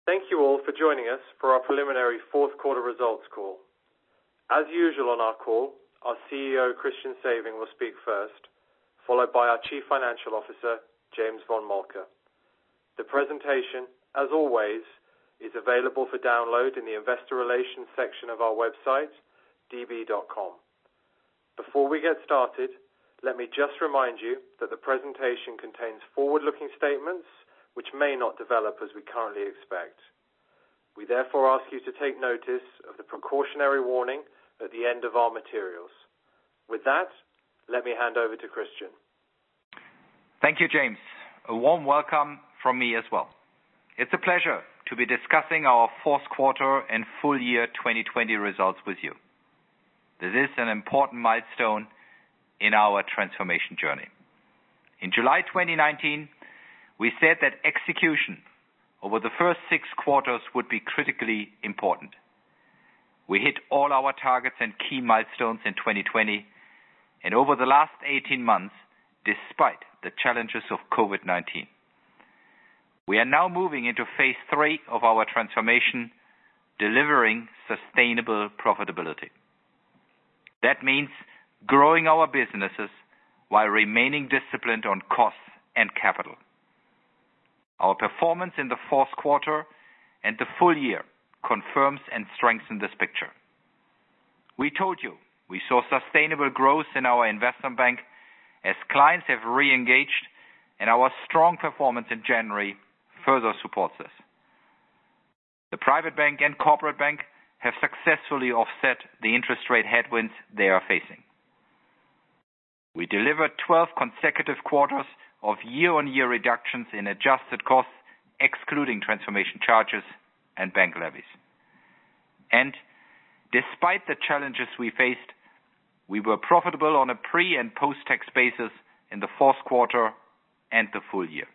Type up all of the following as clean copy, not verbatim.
Thank you all for joining us for our preliminary fourth quarter results call. As usual on our call, our CEO, Christian Sewing, will speak first, followed by our Chief Financial Officer, James von Moltke. The presentation, as always, is available for download in the Investor Relations section of our website, db.com. Before we get started, let me just remind you that the presentation contains forward-looking statements which may not develop as we currently expect. We therefore ask you to take notice of the precautionary warning at the end of our materials. With that, let me hand over to Christian. Thank you, James. A warm welcome from me as well. It's a pleasure to be discussing our fourth quarter and full year 2020 results with you. This is an important milestone in our transformation journey. In July 2019, we said that execution over the first 6 quarters would be critically important. We hit all our targets and key milestones in 2020 and over the last 18 months, despite the challenges of COVID-19. We are now moving into phase 3 of our transformation, delivering sustainable profitability. That means growing our businesses while remaining disciplined on costs and capital. Our performance in the fourth quarter and the full year confirms and strengthens this picture. We told you we saw sustainable growth in our investment bank as clients have re-engaged, and our strong performance in January further supports this. The private bank and corporate bank have successfully offset the interest rate headwinds they are facing. We delivered 12 consecutive quarters of year-on-year reductions in adjusted costs, excluding transformation charges and bank levies. And despite the challenges we faced, we were profitable on a pre- and post-tax basis in the fourth quarter and the full year.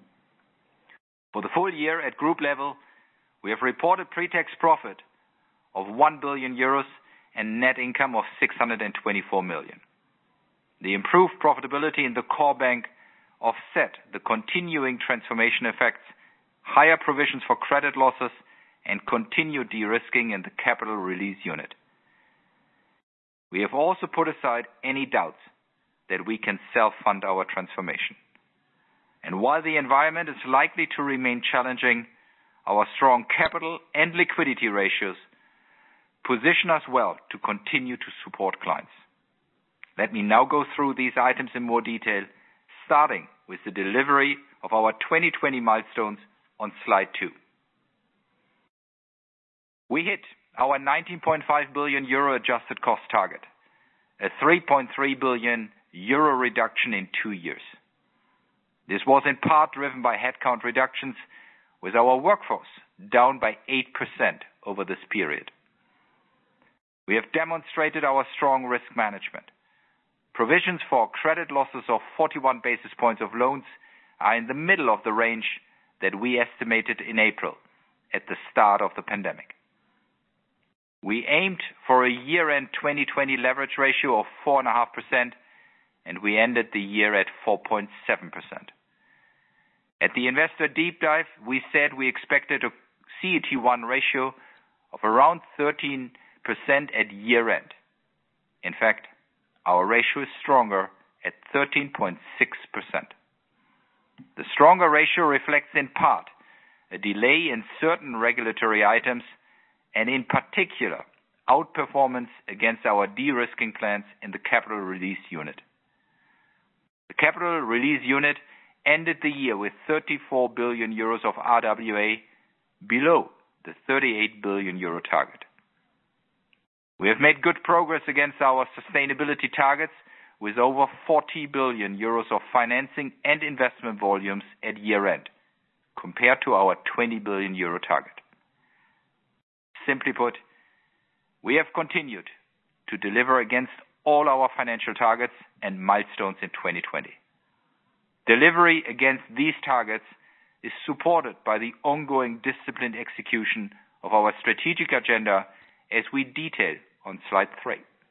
For the full year at group level, we have reported pre-tax profit of 1 billion euros and net income of 624 million. The improved profitability in the core bank offset the continuing transformation effects, higher provisions for credit losses, and continued de-risking in the capital release unit. We have also put aside any doubts that we can self-fund our transformation. And while the environment is likely to remain challenging, our strong capital and liquidity ratios position us well to continue to support clients. Let me now go through these items in more detail, starting with the delivery of our 2020 milestones on slide 2. We hit our 19.5 billion euro adjusted cost target, a 3.3 billion euro reduction in 2 years. This was in part driven by headcount reductions, with our workforce down by 8% over this period. We have demonstrated our strong risk management. Provisions for credit losses of 41 basis points of loans are in the middle of the range that we estimated in April at the start of the pandemic. We aimed for a year-end 2020 leverage ratio of 4.5%, and we ended the year at 4.7%. At the investor deep dive, we said we expected a CET1 ratio of around 13% at year-end. In fact, our ratio is stronger at 13.6%. The stronger ratio reflects in part a delay in certain regulatory items and in particular outperformance against our de-risking plans in the capital release unit. The capital release unit ended the year with 34 billion euros of RWA below the 38 billion euro target. We have made good progress against our sustainability targets with over 40 billion euros of financing and investment volumes at year-end, compared to our 20 billion euro target. Simply put, we have continued to deliver against all our financial targets and milestones in 2020. Delivery against these targets is supported by the ongoing disciplined execution of our strategic agenda as we detail on slide 3.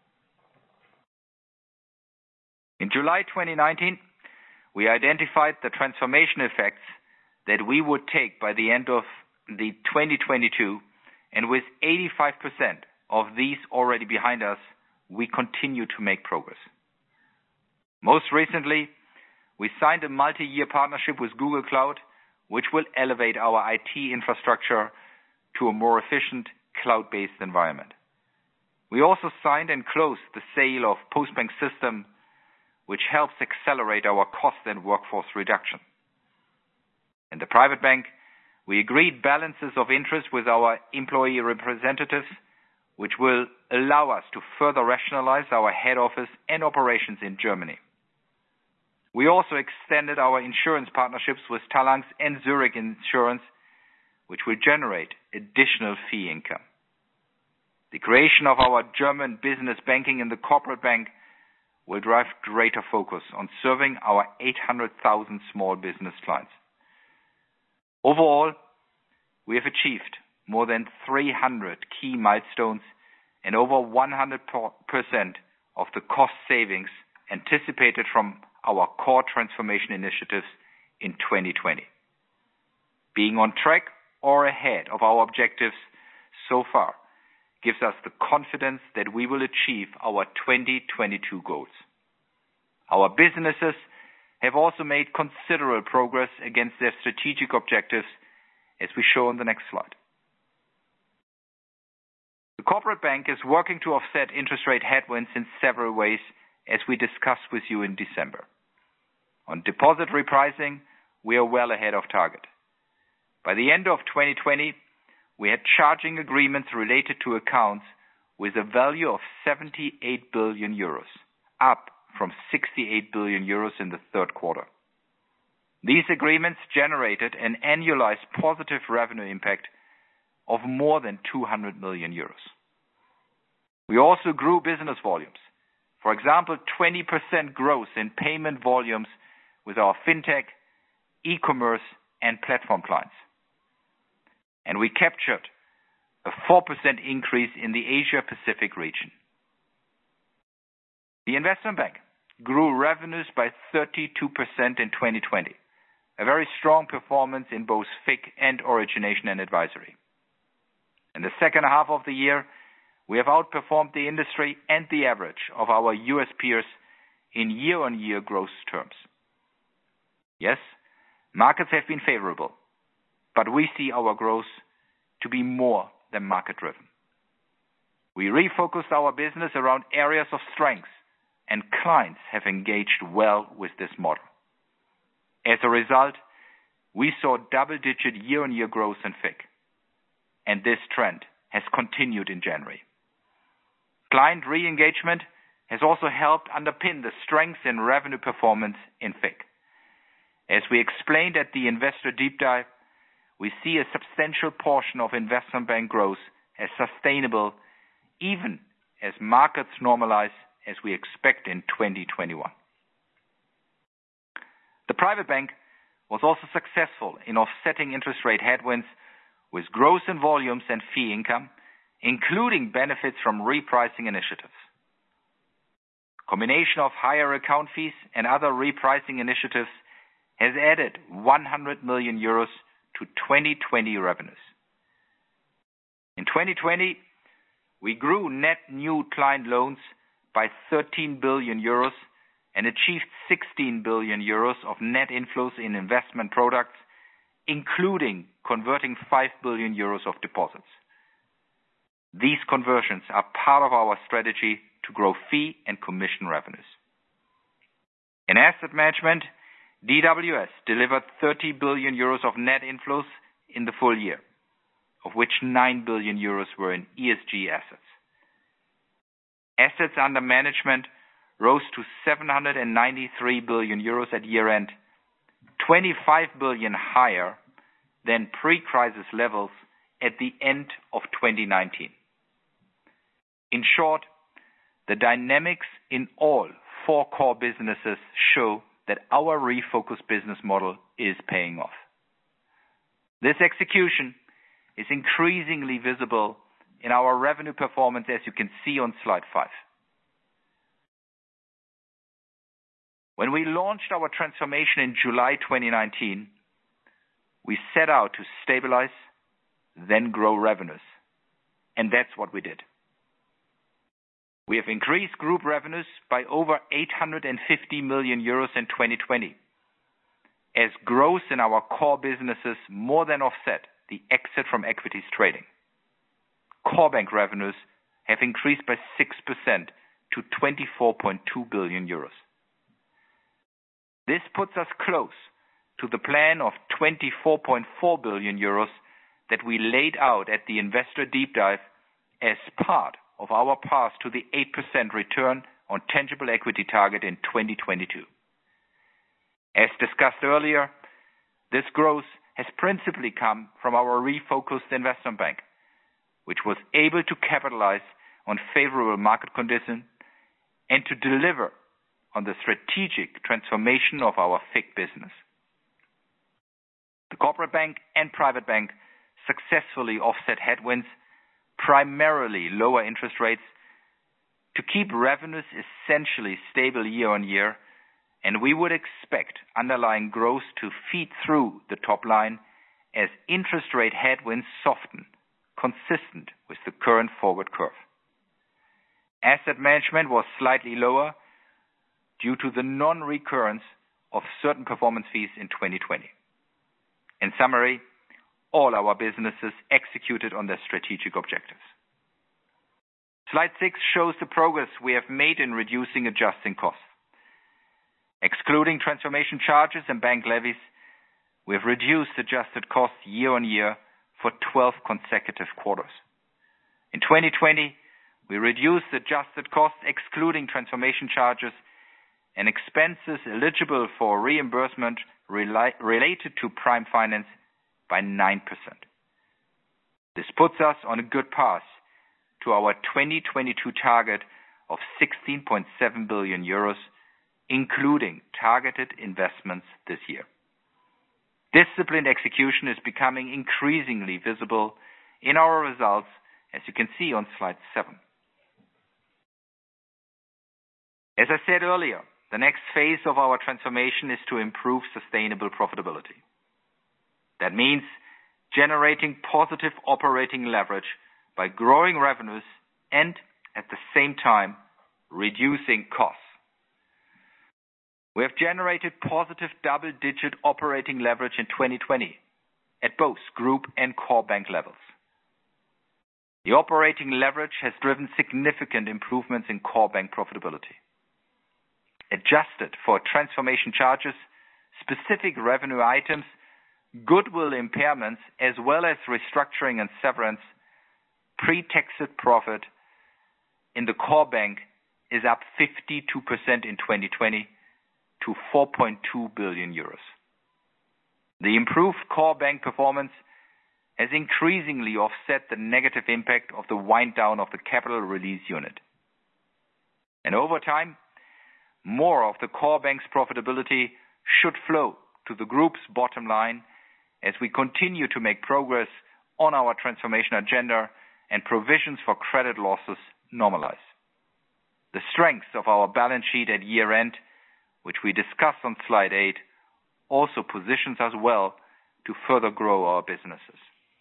In July 2019, we identified the transformation effects that we would take by the end of the 2022, and with 85% of these already behind us, we continue to make progress. Most recently, we signed a multi-year partnership with Google Cloud, which will elevate our IT infrastructure to a more efficient cloud-based environment. We also signed and closed the sale of Postbank System, which helps accelerate our cost and workforce reduction. In the private bank, we agreed balances of interest with our employee representatives, which will allow us to further rationalize our head office and operations in Germany. We also extended our insurance partnerships with Talanx and Zurich Insurance, which will generate additional fee income. The creation of our German business banking in the corporate bank will drive greater focus on serving our 800,000 small business clients. Overall, we have achieved more than 300 key milestones and over 100% of the cost savings anticipated from our core transformation initiatives in 2020. Being on track or ahead of our objectives so far gives us the confidence that we will achieve our 2022 goals. Our businesses have also made considerable progress against their strategic objectives, as we show on the next slide. The corporate bank is working to offset interest rate headwinds in several ways, as we discussed with you in December. On deposit repricing, we are well ahead of target. By the end of 2020, we had charging agreements related to accounts with a value of 78 billion euros, up from 68 billion euros in the third quarter. These agreements generated an annualized positive revenue impact of more than 200 million euros. We also grew business volumes. For example, 20% growth in payment volumes with our fintech, e-commerce, and platform clients. And we captured a 4% increase in the Asia-Pacific region. The investment bank grew revenues by 32% in 2020, a very strong performance in both FIC and origination and advisory. In the second half of the year, we have outperformed the industry and the average of our US peers in year-on-year growth terms. Yes, markets have been favorable, but we see our growth to be more than market-driven. We refocused our business around areas of strength, and clients have engaged well with this model. As a result, we saw double-digit year-on-year growth in FIC, and this trend has continued in January. Client re-engagement has also helped underpin the strength in revenue performance in FIC. As we explained at the Investor Deep Dive, we see a substantial portion of investment bank growth as sustainable, even as markets normalize, as we expect in 2021. The private bank was also successful in offsetting interest rate headwinds with growth in volumes and fee income, including benefits from repricing initiatives. Combination of higher account fees and other repricing initiatives has added 100 million euros to 2020 revenues. In 2020, we grew net new client loans by 13 billion euros and achieved 16 billion euros of net inflows in investment products, including converting 5 billion euros of deposits. These conversions are part of our strategy to grow fee and commission revenues. In asset management, DWS delivered 30 billion euros of net inflows in the full year, of which 9 billion euros were in ESG assets. Assets under management rose to 793 billion euros at year-end, 25 billion higher than pre-crisis levels at the end of 2019. In short, the dynamics in all four core businesses show that our refocused business model is paying off. This execution is increasingly visible in our revenue performance, as you can see on slide 5. When we launched our transformation in July 2019, we set out to stabilize, then grow revenues. And that's what we did. We have increased group revenues by over 850 million euros in 2020, as growth in our core businesses more than offset the exit from equities trading. Core bank revenues have increased by 6% to 24.2 billion euros. This puts us close to the plan of 24.4 billion euros that we laid out at the Investor Deep Dive as part of our path to the 8% return on tangible equity target in 2022. As discussed earlier, this growth has principally come from our refocused investment bank, which was able to capitalize on favorable market conditions and to deliver on the strategic transformation of our FIC business. The corporate bank and private bank successfully offset headwinds, primarily lower interest rates, to keep revenues essentially stable year on year, and we would expect underlying growth to feed through the top line as interest rate headwinds soften, consistent with the current forward curve. Asset management was slightly lower due to the non-recurrence of certain performance fees in 2020. In summary, all our businesses executed on their strategic objectives. Slide 6 shows the progress we have made in reducing adjusting costs. Excluding transformation charges and bank levies, we have reduced adjusted costs year on year for 12 consecutive quarters. In 2020, we reduced adjusted costs excluding transformation charges and expenses eligible for reimbursement related to prime finance by 9%. This puts us on a good path to our 2022 target of 16.7 billion euros, including targeted investments this year. Disciplined execution is becoming increasingly visible in our results, as you can see on slide 7. As I said earlier, the next phase of our transformation is to improve sustainable profitability. That means generating positive operating leverage by growing revenues and, at the same time, reducing costs. We have generated positive double-digit operating leverage in 2020 at both group and core bank levels. The operating leverage has driven significant improvements in core bank profitability. Adjusted for transformation charges, specific revenue items, goodwill impairments, as well as restructuring and severance, pre-taxed profit in the core bank is up 52% in 2020 to 4.2 billion euros. The improved core bank performance has increasingly offset the negative impact of the wind down of the Capital Release Unit. And over time, more of the core bank's profitability should flow to the group's bottom line as we continue to make progress on our transformation agenda and provisions for credit losses normalize. The strength of our balance sheet at year-end, which we discussed on slide 8, also positions us well to further grow our businesses.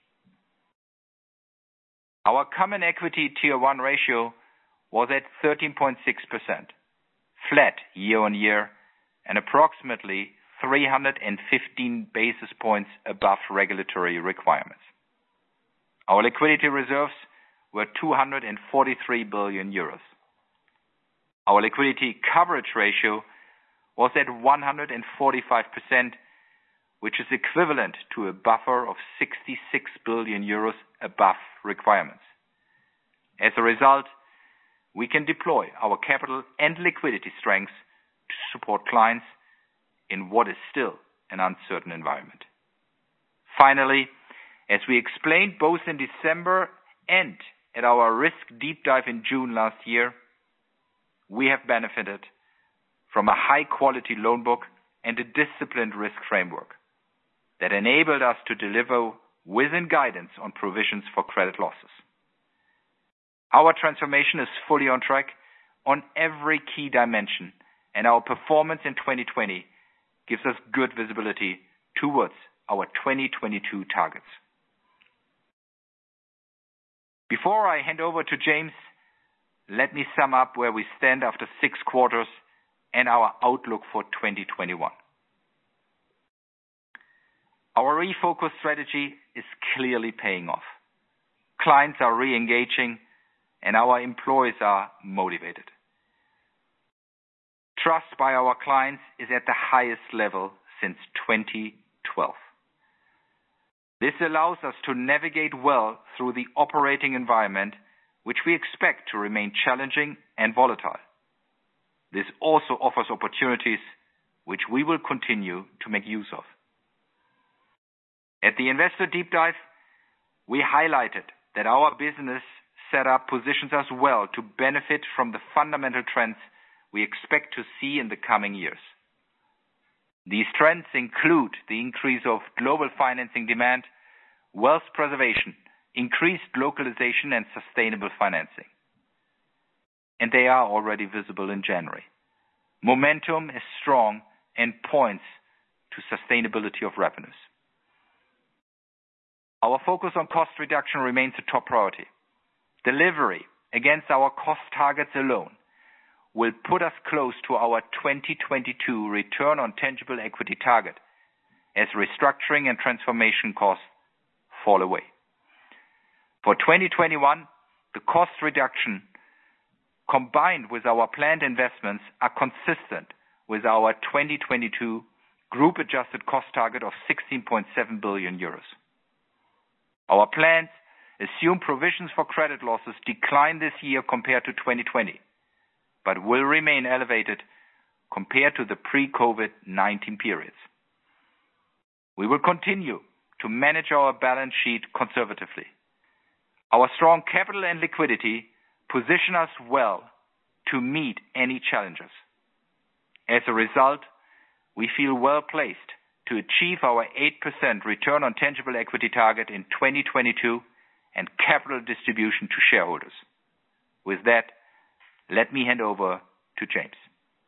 Our Common Equity Tier 1 ratio was at 13.6%, flat year-on-year, and approximately 315 basis points above regulatory requirements. Our liquidity reserves were 243 billion euros. Our liquidity coverage ratio was at 145%, which is equivalent to a buffer of 66 billion euros above requirements. As a result, we can deploy our capital and liquidity strengths to support clients in what is still an uncertain environment. Finally, as we explained both in December and at our risk deep dive in June last year, we have benefited from a high-quality loan book and a disciplined risk framework that enabled us to deliver within guidance on provisions for credit losses. Our transformation is fully on track on every key dimension, and our performance in 2020 gives us good visibility towards our 2022 targets. Before I hand over to James, let me sum up where we stand after 6 quarters and our outlook for 2021. Our refocused strategy is clearly paying off. Clients are re-engaging and our employees are motivated. Trust by our clients is at the highest level since 2012. This allows us to navigate well through the operating environment, which we expect to remain challenging and volatile. This also offers opportunities which we will continue to make use of. At the Investor Deep Dive, we highlighted that our business setup positions us well to benefit from the fundamental trends we expect to see in the coming years. These trends include the increase of global financing demand, wealth preservation, increased localization, and sustainable financing. And they are already visible in January. Momentum is strong and points to sustainability of revenues. Our focus on cost reduction remains a top priority. Delivery against our cost targets alone will put us close to our 2022 return on tangible equity target as restructuring and transformation costs fall away. For 2021, the cost reduction combined with our planned investments are consistent with our 2022 group adjusted cost target of 16.7 billion euros. Our plans assume provisions for credit losses decline this year compared to 2020, but will remain elevated compared to the pre-COVID-19 periods. We will continue to manage our balance sheet conservatively. Our strong capital and liquidity position us well to meet any challenges. As a result, we feel well placed to achieve our 8% return on tangible equity target in 2022 and capital distribution to shareholders. With that, let me hand over to James.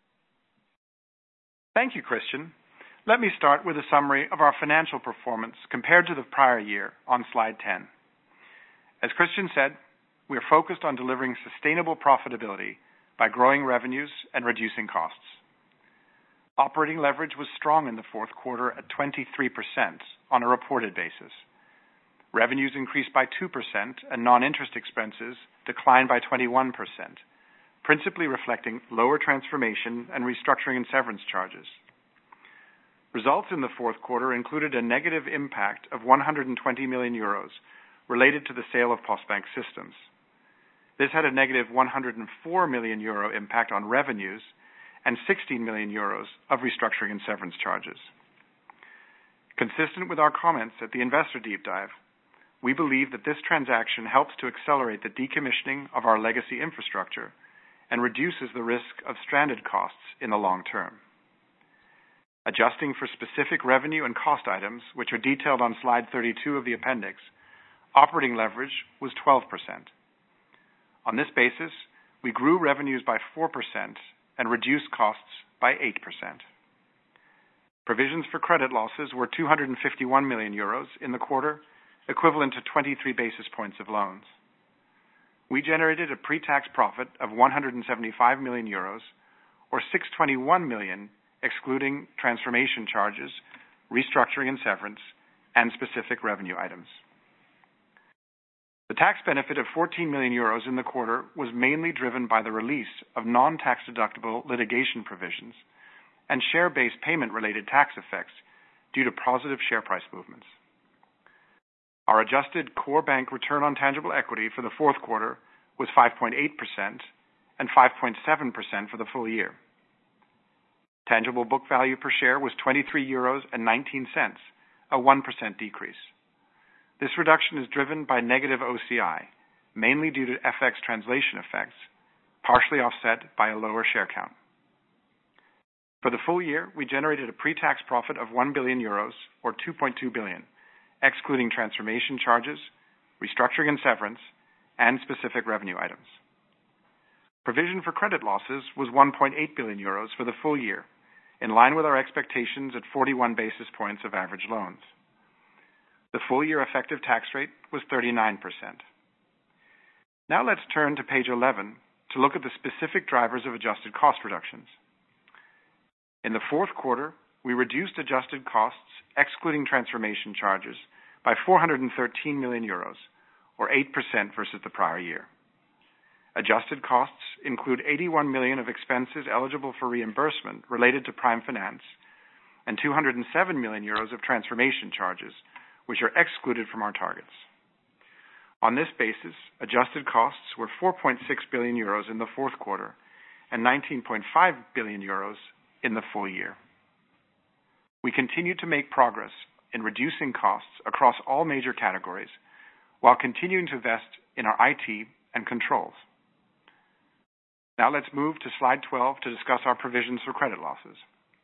Thank you, Christian. Let me start with a summary of our financial performance compared to the prior year on slide 10. As Christian said, we are focused on delivering sustainable profitability by growing revenues and reducing costs. Operating leverage was strong in the fourth quarter at 23% on a reported basis. Revenues increased by 2% and non-interest expenses declined by 21%, principally reflecting lower transformation and restructuring and severance charges. Results in the fourth quarter included a negative impact of 120 million euros related to the sale of Postbank Systems. This had a negative 104 million euro impact on revenues and 16 million euros of restructuring and severance charges. Consistent with our comments at the Investor Deep Dive, we believe that this transaction helps to accelerate the decommissioning of our legacy infrastructure and reduces the risk of stranded costs in the long term. Adjusting for specific revenue and cost items, which are detailed on slide 32 of the appendix, operating leverage was 12%. On this basis, we grew revenues by 4% and reduced costs by 8%. Provisions for credit losses were 251 million euros in the quarter, equivalent to 23 basis points of loans. We generated a pre-tax profit of 175 million euros, or 621 million, excluding transformation charges, restructuring and severance, and specific revenue items. The tax benefit of 14 million euros in the quarter was mainly driven by the release of non-tax deductible litigation provisions and share-based payment-related tax effects due to positive share price movements. Our adjusted core bank return on tangible equity for the fourth quarter was 5.8% and 5.7% for the full year. Tangible book value per share was 23.19 euros, a 1% decrease. This reduction is driven by negative OCI, mainly due to FX translation effects, partially offset by a lower share count. For the full year, we generated a pre-tax profit of 1 billion euros, or 2.2 billion, excluding transformation charges, restructuring and severance, and specific revenue items. Provision for credit losses was 1.8 billion euros for the full year, in line with our expectations at 41 basis points of average loans. The full-year effective tax rate was 39%. Now let's turn to page 11 to look at the specific drivers of adjusted cost reductions. In the fourth quarter, we reduced adjusted costs, excluding transformation charges, by 413 million euros, or 8% versus the prior year. Adjusted costs include 81 million of expenses eligible for reimbursement related to Prime Finance and 207 million euros of transformation charges, which are excluded from our targets. On this basis, adjusted costs were 4.6 billion euros in the fourth quarter and 19.5 billion euros in the full year. We continue to make progress in reducing costs across all major categories while continuing to invest in our IT and controls. Now let's move to slide 12 to discuss our provisions for credit losses.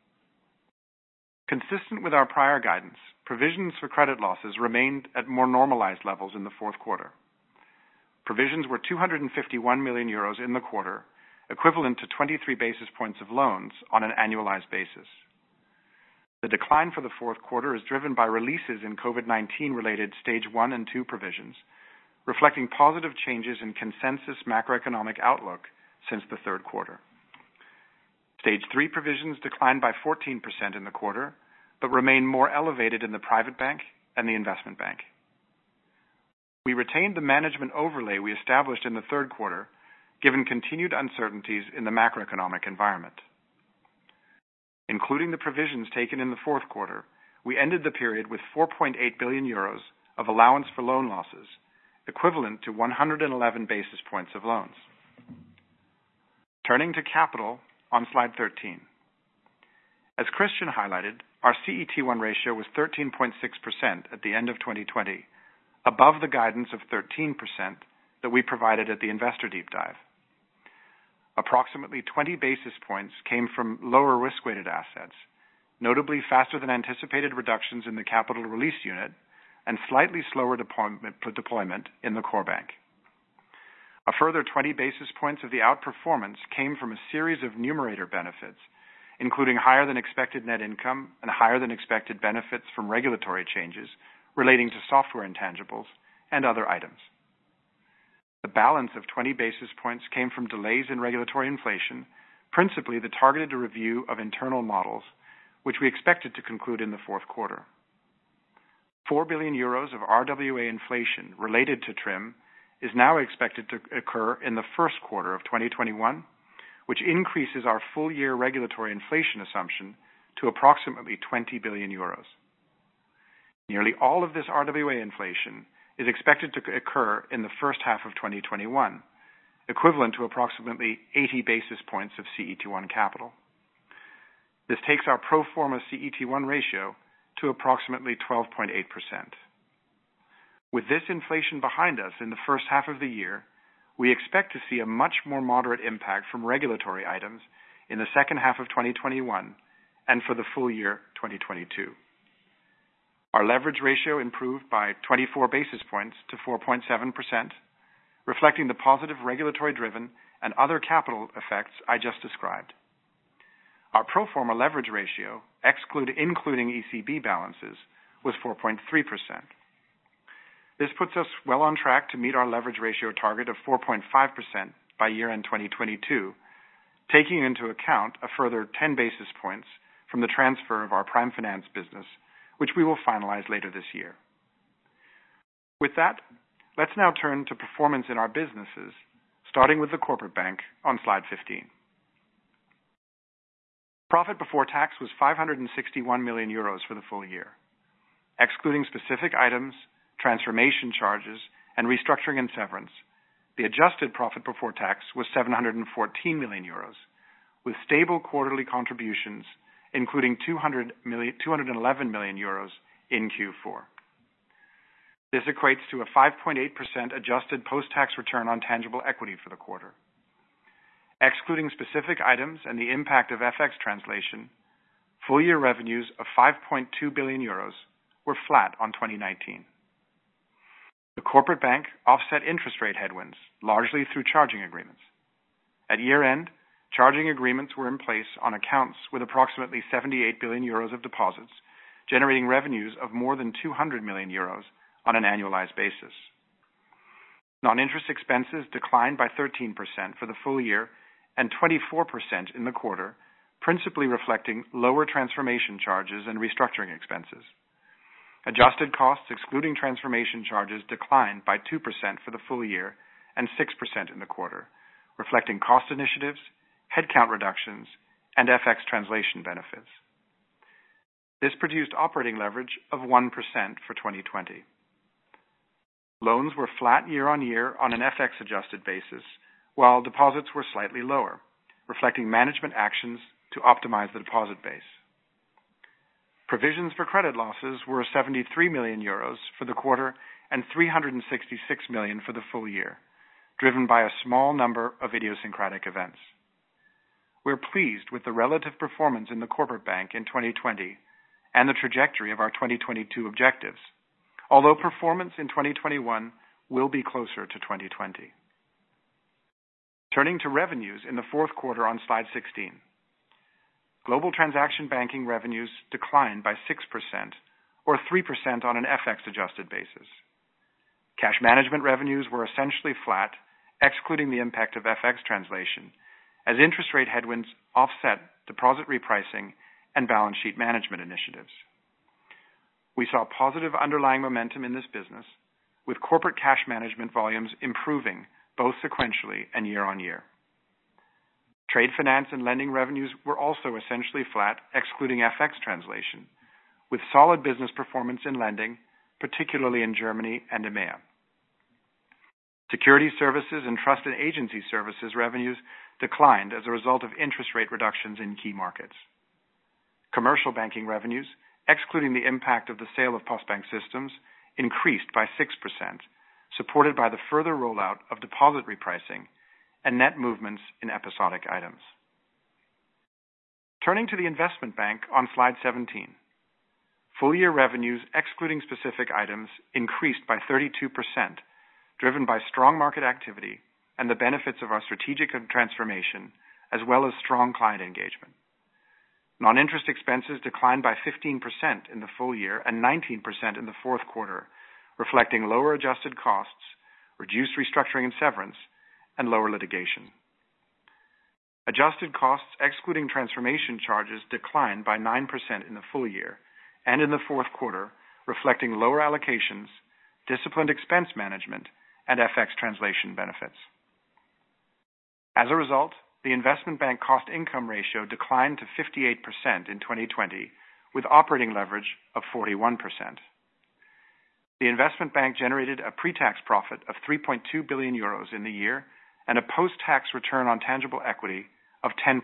Consistent with our prior guidance, provisions for credit losses remained at more normalized levels in the fourth quarter. Provisions were 251 million euros in the quarter, equivalent to 23 basis points of loans on an annualized basis. The decline for the fourth quarter is driven by releases in COVID-19 related stage 1 and 2 provisions, reflecting positive changes in consensus macroeconomic outlook since the third quarter. Stage 3 provisions declined by 14% in the quarter, but remain more elevated in the private bank and the investment bank. We retained the management overlay we established in the third quarter, given continued uncertainties in the macroeconomic environment. Including the provisions taken in the fourth quarter, we ended the period with 4.8 billion euros of allowance for loan losses, equivalent to 111 basis points of loans. Turning to capital on slide 13. As Christian highlighted, our CET1 ratio was 13.6% at the end of 2020, above the guidance of 13% that we provided at the investor deep dive. Approximately 20 basis points came from lower risk-weighted assets, notably faster than anticipated reductions in the capital release unit and slightly slower deployment in the core bank. A further 20 basis points of the outperformance came from a series of numerator benefits, including higher than expected net income and higher than expected benefits from regulatory changes relating to software intangibles and other items. The balance of 20 basis points came from delays in regulatory inflation, principally the targeted review of internal models, which we expected to conclude in the fourth quarter. 4 billion euros of RWA inflation related to TRIM is now expected to occur in the first quarter of 2021, which increases our full-year regulatory inflation assumption to approximately 20 billion euros. Nearly all of this RWA inflation is expected to occur in the first half of 2021, equivalent to approximately 80 basis points of CET1 capital. This takes our pro forma CET1 ratio to approximately 12.8%. With this inflation behind us in the first half of the year, we expect to see a much more moderate impact from regulatory items in the second half of 2021 and for the full year 2022. Our leverage ratio improved by 24 basis points to 4.7%, reflecting the positive regulatory-driven and other capital effects I just described. Our pro forma leverage ratio, including ECB balances, was 4.3%. This puts us well on track to meet our leverage ratio target of 4.5% by year-end 2022, taking into account a further 10 basis points from the transfer of our Prime Finance business, which we will finalize later this year. With that, let's now turn to performance in our businesses, starting with the Corporate Bank on slide 15. Profit before tax was 561 million euros for the full year. Excluding specific items, transformation charges, and restructuring and severance, the adjusted profit before tax was 714 million euros, with stable quarterly contributions, including 211 million euros in Q4. This equates to a 5.8% adjusted post-tax return on tangible equity for the quarter. Excluding specific items and the impact of FX translation, full-year revenues of 5.2 billion euros were flat on 2019. The Corporate Bank offset interest rate headwinds, largely through charging agreements. At year-end, charging agreements were in place on accounts with approximately 78 billion euros of deposits, generating revenues of more than 200 million euros on an annualized basis. Non-interest expenses declined by 13% for the full year and 24% in the quarter, principally reflecting lower transformation charges and restructuring expenses. Adjusted costs, excluding transformation charges, declined by 2% for the full year and 6% in the quarter, reflecting cost initiatives, headcount reductions, and FX translation benefits. This produced operating leverage of 1% for 2020. Loans were flat year-on-year on an FX-adjusted basis, while deposits were slightly lower, reflecting management actions to optimize the deposit base. Provisions for credit losses were 73 million euros for the quarter and 366 million for the full year, driven by a small number of idiosyncratic events. We're pleased with the relative performance in the corporate bank in 2020 and the trajectory of our 2022 objectives, although performance in 2021 will be closer to 2020. Turning to revenues in the fourth quarter on slide 16. Global transaction banking revenues declined by 6%, or 3% on an FX-adjusted basis. Cash management revenues were essentially flat, excluding the impact of FX translation, as interest rate headwinds offset deposit repricing and balance sheet management initiatives. We saw positive underlying momentum in this business, with corporate cash management volumes improving both sequentially and year-on-year. Trade finance and lending revenues were also essentially flat, excluding FX translation, with solid business performance in lending, particularly in Germany and EMEA. Security services and trust and agency services revenues declined as a result of interest rate reductions in key markets. Commercial banking revenues, excluding the impact of the sale of Postbank Systems, increased by 6%, supported by the further rollout of deposit repricing and net movements in episodic items. Turning to the investment bank on slide 17. Full-year revenues, excluding specific items, increased by 32%, driven by strong market activity and the benefits of our strategic transformation, as well as strong client engagement. Non-interest expenses declined by 15% in the full year and 19% in the fourth quarter, reflecting lower adjusted costs, reduced restructuring and severance, and lower litigation. Adjusted costs, excluding transformation charges, declined by 9% in the full year and in the fourth quarter, reflecting lower allocations, disciplined expense management, and FX translation benefits. As a result, the investment bank cost-income ratio declined to 58% in 2020, with operating leverage of 41%. The investment bank generated a pre-tax profit of 3.2 billion euros in the year and a post-tax return on tangible equity of 10%.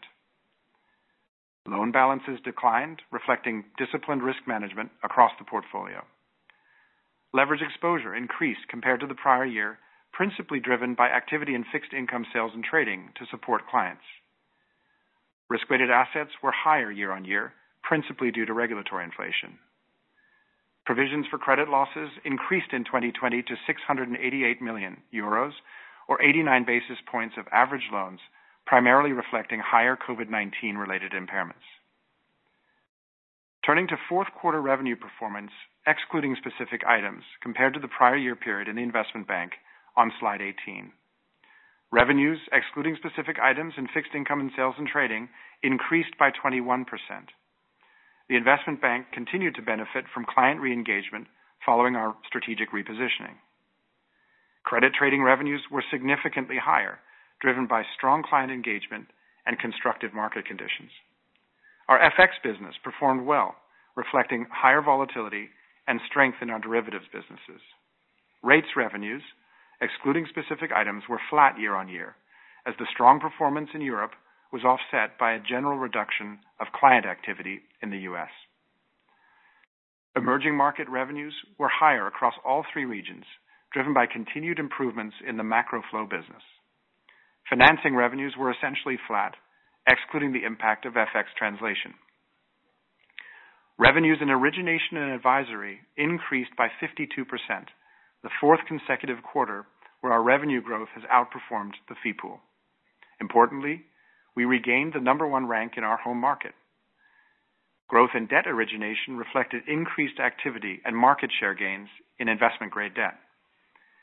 Loan balances declined, reflecting disciplined risk management across the portfolio. Leverage exposure increased compared to the prior year, principally driven by activity in fixed income sales and trading to support clients. Risk-weighted assets were higher year-on-year, principally due to regulatory inflation. Provisions for credit losses increased in 2020 to 688 million euros, or 89 basis points of average loans, primarily reflecting higher COVID-19 related impairments. Turning to fourth quarter revenue performance, excluding specific items, compared to the prior year period in the investment bank on slide 18. Revenues, excluding specific items in fixed income and sales and trading, increased by 21%. The investment bank continued to benefit from client re-engagement following our strategic repositioning. Credit trading revenues were significantly higher, driven by strong client engagement and constructive market conditions. Our FX business performed well, reflecting higher volatility and strength in our derivatives businesses. Rates revenues, excluding specific items, were flat year-on-year, as the strong performance in Europe was offset by a general reduction of client activity in the US. Emerging market revenues were higher across all three regions, driven by continued improvements in the macro flow business. Financing revenues were essentially flat, excluding the impact of FX translation. Revenues in origination and advisory increased by 52%, the fourth consecutive quarter where our revenue growth has outperformed the fee pool. Importantly, we regained the number one rank in our home market. Growth in debt origination reflected increased activity and market share gains in investment-grade debt.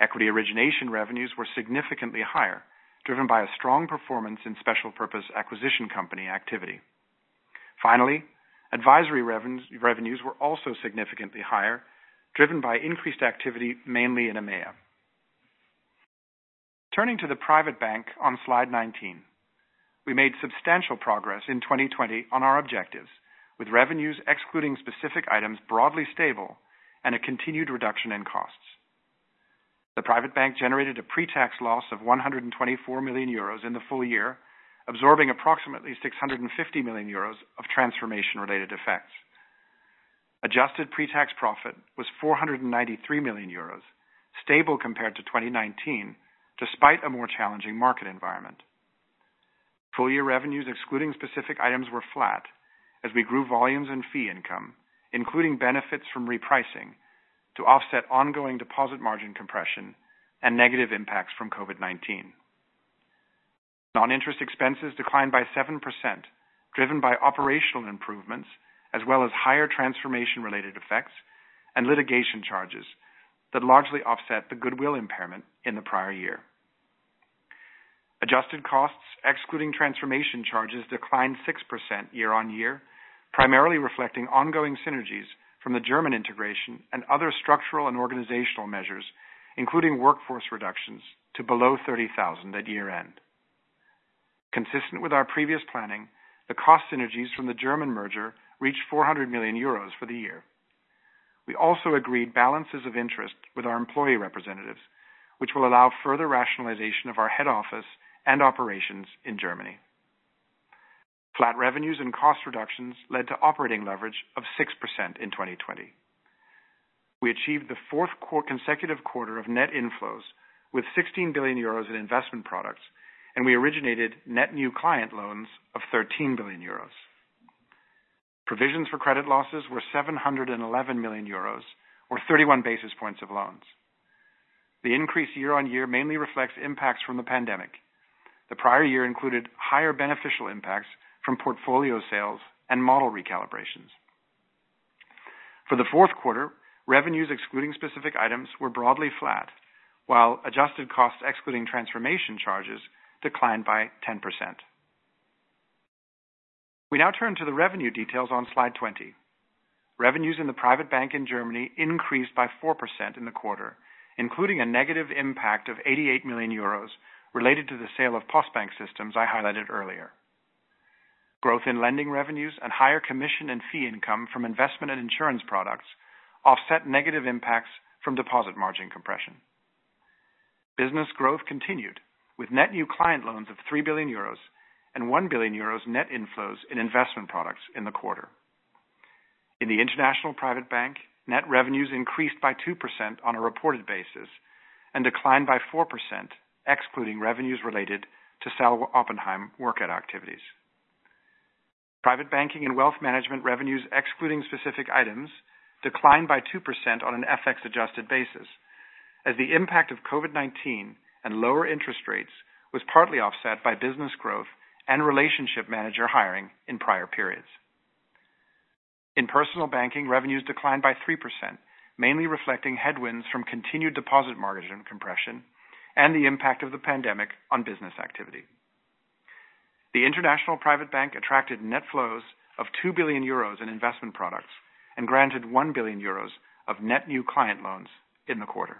Equity origination revenues were significantly higher, driven by a strong performance in special purpose acquisition company activity. Finally, advisory revenues were also significantly higher, driven by increased activity mainly in EMEA. Turning to the private bank on slide 19. We made substantial progress in 2020 on our objectives, with revenues excluding specific items broadly stable and a continued reduction in costs. The private bank generated a pre-tax loss of 124 million euros in the full year, absorbing approximately 650 million euros of transformation-related effects. Adjusted pre-tax profit was 493 million euros, stable compared to 2019, despite a more challenging market environment. Full-year revenues excluding specific items were flat, as we grew volumes and fee income, including benefits from repricing, to offset ongoing deposit margin compression and negative impacts from COVID-19. Non-interest expenses declined by 7%, driven by operational improvements, as well as higher transformation-related effects and litigation charges that largely offset the goodwill impairment in the prior year. Adjusted costs, excluding transformation charges, declined 6% year-on-year, primarily reflecting ongoing synergies from the German integration and other structural and organizational measures, including workforce reductions to below 30,000 at year-end. Consistent with our previous planning, the cost synergies from the German merger reached 400 million euros for the year. We also agreed balances of interest with our employee representatives, which will allow further rationalization of our head office and operations in Germany. Flat revenues and cost reductions led to operating leverage of 6% in 2020. We achieved the fourth consecutive quarter of net inflows with 16 billion euros in investment products, and we originated net new client loans of 13 billion euros. Provisions for credit losses were 711 million euros, or 31 basis points of loans. The increase year-on-year mainly reflects impacts from the pandemic. The prior year included higher beneficial impacts from portfolio sales and model recalibrations. For the fourth quarter, revenues excluding specific items were broadly flat, while adjusted costs excluding transformation charges declined by 10%. We now turn to the revenue details on slide 20. Revenues in the private bank in Germany increased by 4% in the quarter, including a negative impact of 88 million euros related to the sale of Postbank systems I highlighted earlier. Growth in lending revenues and higher commission and fee income from investment and insurance products offset negative impacts from deposit margin compression. Business growth continued, with net new client loans of 3 billion euros and 1 billion euros net inflows in investment products in the quarter. In the international private bank, net revenues increased by 2% on a reported basis and declined by 4%, excluding revenues related to Sal. Oppenheim workout activities. Private banking and wealth management revenues, excluding specific items, declined by 2% on an FX-adjusted basis, as the impact of COVID-19 and lower interest rates was partly offset by business growth and relationship manager hiring in prior periods. In personal banking, revenues declined by 3%, mainly reflecting headwinds from continued deposit margin compression and the impact of the pandemic on business activity. The international private bank attracted net flows of 2 billion euros in investment products and granted 1 billion euros of net new client loans in the quarter.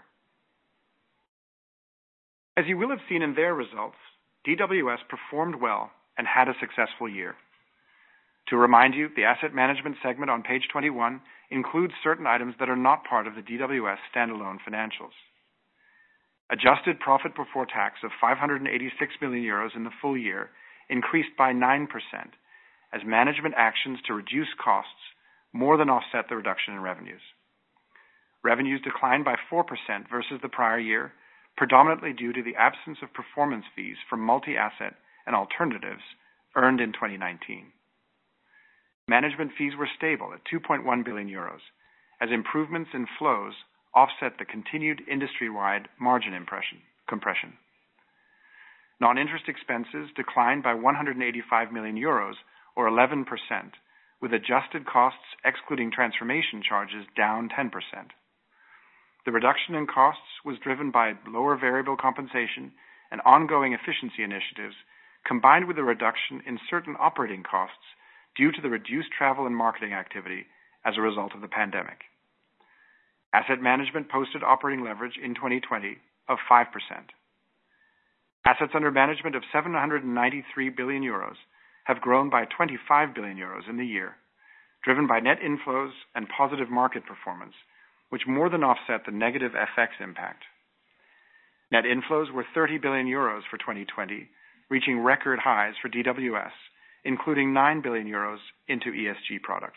As you will have seen in their results, DWS performed well and had a successful year. To remind you, the asset management segment on page 21 includes certain items that are not part of the DWS standalone financials. Adjusted profit before tax of 586 million euros in the full year increased by 9%, as management actions to reduce costs more than offset the reduction in revenues. Revenues declined by 4% versus the prior year, predominantly due to the absence of performance fees from multi-asset and alternatives earned in 2019. Management fees were stable at 2.1 billion euros, as improvements in flows offset the continued industry-wide margin compression. Non-interest expenses declined by 185 million euros, or 11%, with adjusted costs excluding transformation charges down 10%. The reduction in costs was driven by lower variable compensation and ongoing efficiency initiatives, combined with a reduction in certain operating costs due to the reduced travel and marketing activity as a result of the pandemic. Asset management posted operating leverage in 2020 of 5%. Assets under management of 793 billion euros have grown by 25 billion euros in the year, driven by net inflows and positive market performance, which more than offset the negative FX impact. Net inflows were 30 billion euros for 2020, reaching record highs for DWS, including 9 billion euros into ESG products.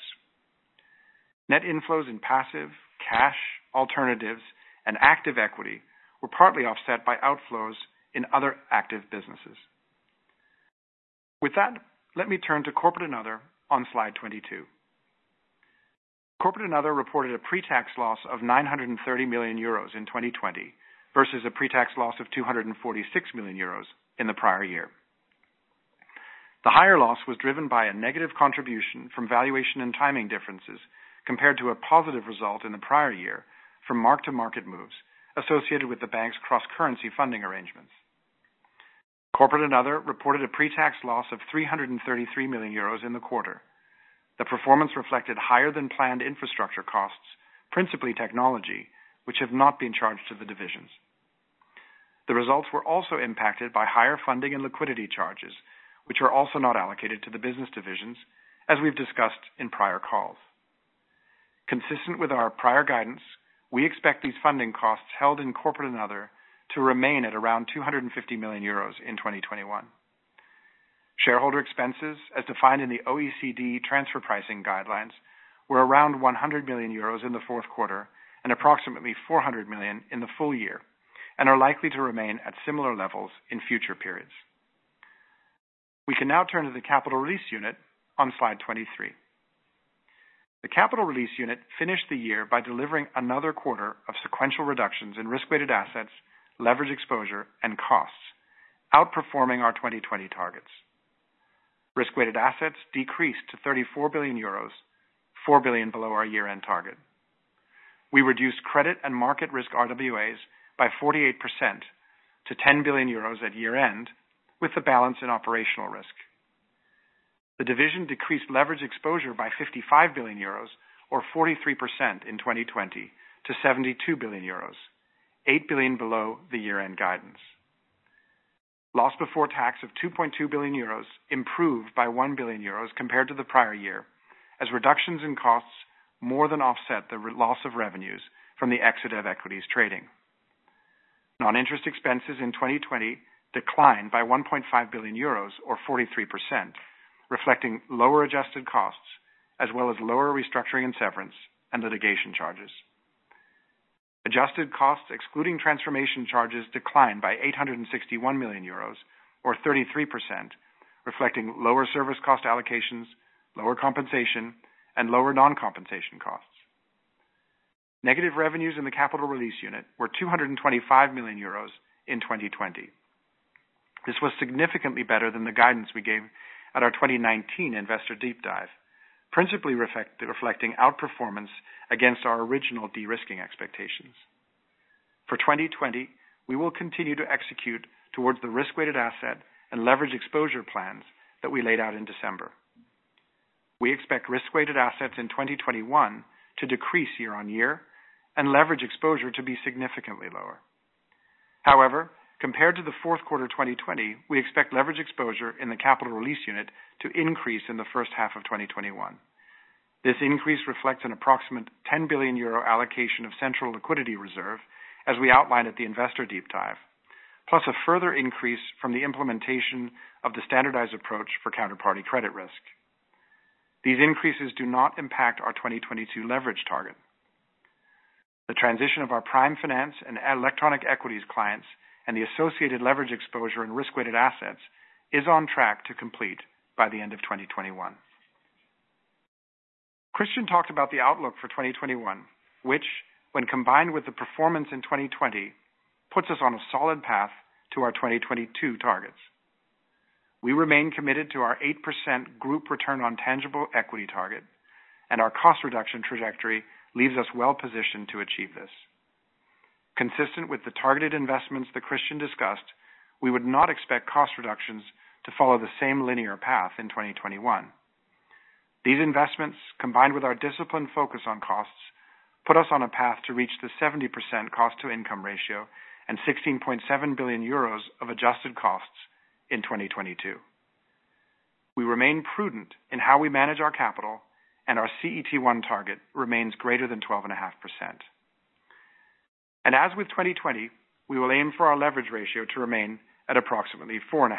Net inflows in passive, cash, alternatives, and active equity were partly offset by outflows in other active businesses. With that, let me turn to Corporate and Other on slide 22. Corporate and Other reported a pre-tax loss of 930 million euros in 2020 versus a pre-tax loss of 246 million euros in the prior year. The higher loss was driven by a negative contribution from valuation and timing differences compared to a positive result in the prior year from mark-to-market moves associated with the bank's cross-currency funding arrangements. Corporate and Other reported a pre-tax loss of 333 million euros in the quarter. The performance reflected higher than planned infrastructure costs, principally technology, which have not been charged to the divisions. The results were also impacted by higher funding and liquidity charges, which are also not allocated to the business divisions, as we've discussed in prior calls. Consistent with our prior guidance, we expect these funding costs held in Corporate and Other to remain at around 250 million euros in 2021. Shareholder expenses, as defined in the OECD transfer pricing guidelines, were around 100 million euros in the fourth quarter and approximately 400 million in the full year, and are likely to remain at similar levels in future periods. We can now turn to the Capital Release Unit on slide 23. The Capital Release Unit finished the year by delivering another quarter of sequential reductions in risk-weighted assets, leverage exposure, and costs, outperforming our 2020 targets. Risk-weighted assets decreased to 34 billion euros, 4 billion below our year-end target. We reduced credit and market risk RWAs by 48% to 10 billion euros at year-end, with the balance in operational risk. The division decreased leverage exposure by 55 billion euros, or 43% in 2020, to 72 billion euros, 8 billion below the year-end guidance. Loss before tax of 2.2 billion euros improved by 1 billion euros compared to the prior year, as reductions in costs more than offset the loss of revenues from the exit of equities trading. Non-interest expenses in 2020 declined by 1.5 billion euros, or 43%, reflecting lower adjusted costs, as well as lower restructuring and severance and litigation charges. Adjusted costs, excluding transformation charges, declined by 861 million euros, or 33%, reflecting lower service cost allocations, lower compensation, and lower non-compensation costs. Negative revenues in the Capital Release Unit were 225 million euros in 2020. This was significantly better than the guidance we gave at our 2019 Investor Deep Dive, principally reflecting outperformance against our original de-risking expectations. For 2020, we will continue to execute towards the risk-weighted asset and leverage exposure plans that we laid out in December. We expect risk-weighted assets in 2021 to decrease year on year and leverage exposure to be significantly lower. However, compared to the fourth quarter 2020, we expect leverage exposure in the Capital Release Unit to increase in the first half of 2021. This increase reflects an approximate 10 billion euro allocation of central liquidity reserve, as we outlined at the Investor Deep Dive, plus a further increase from the implementation of the standardized approach for counterparty credit risk. These increases do not impact our 2022 leverage target. The transition of our prime finance and electronic equities clients and the associated leverage exposure and risk-weighted assets is on track to complete by the end of 2021. Christian talked about the outlook for 2021, which, when combined with the performance in 2020, puts us on a solid path to our 2022 targets. We remain committed to our 8% group return on tangible equity target, and our cost reduction trajectory leaves us well positioned to achieve this. Consistent with the targeted investments that Christian discussed, we would not expect cost reductions to follow the same linear path in 2021. These investments, combined with our disciplined focus on costs, put us on a path to reach the 70% cost-to-income ratio and 16.7 billion euros of adjusted costs in 2022. We remain prudent in how we manage our capital, and our CET1 target remains greater than 12.5%. And as with 2020, we will aim for our leverage ratio to remain at approximately 4.5%.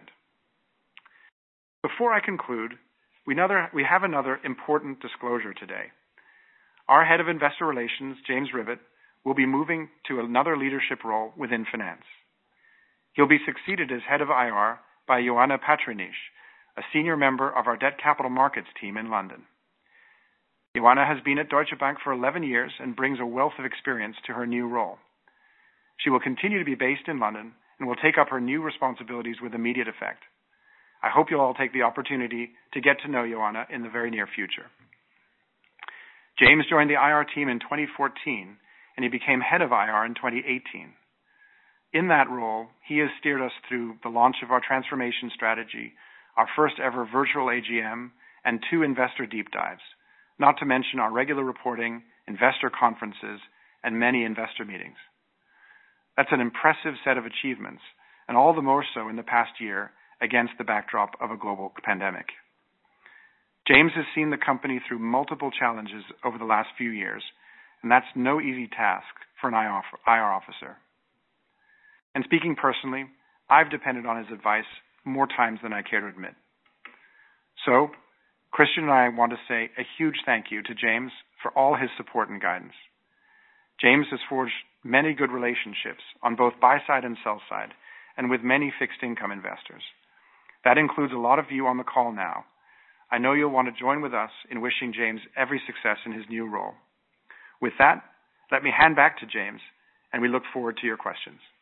Before I conclude, we have another important disclosure today. Our head of investor relations, James Rivett, will be moving to another leadership role within finance. He'll be succeeded as head of IR by Ioana Patriniche, a senior member of our debt capital markets team in London. Ioana has been at Deutsche Bank for 11 years and brings a wealth of experience to her new role. She will continue to be based in London and will take up her new responsibilities with immediate effect. I hope you'll all take the opportunity to get to know Ioana in the very near future. James joined the IR team in 2014, and he became head of IR in 2018. In that role, he has steered us through the launch of our transformation strategy, our first ever virtual AGM, and 2 investor deep dives, not to mention our regular reporting, investor conferences, and many investor meetings. That's an impressive set of achievements, and all the more so in the past year against the backdrop of a global pandemic. James has seen the company through multiple challenges over the last few years, and that's no easy task for an IR officer. And speaking personally, I've depended on his advice more times than I care to admit. So, Christian and I want to say a huge thank you to James for all his support and guidance. James has forged many good relationships on both buy side and sell side, and with many fixed income investors. That includes a lot of you on the call now. I know you'll want to join with us in wishing James every success in his new role. With that, let me hand back to James, and we look forward to your questions.